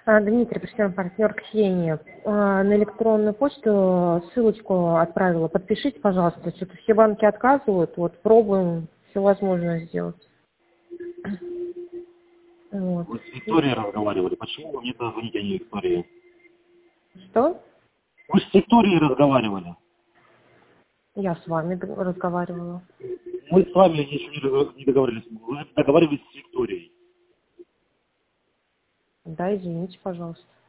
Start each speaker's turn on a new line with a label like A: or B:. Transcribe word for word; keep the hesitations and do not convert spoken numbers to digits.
A: А, Дмитрий, пришлем партнер Ксения. А, На электронную почту ссылочку отправила. Подпишите, пожалуйста. Что-то все банки отказывают. Вот пробуем все возможное сделать. Вот.
B: Вы с Викторией разговаривали. Почему вы мне звоните, а не Виктории?
A: Что?
B: Вы с Викторией разговаривали.
A: Я с вами д- разговаривала.
B: Мы с вами еще не разго- не договорились. Вы договаривались с Викторией.
A: Да, извините, пожалуйста.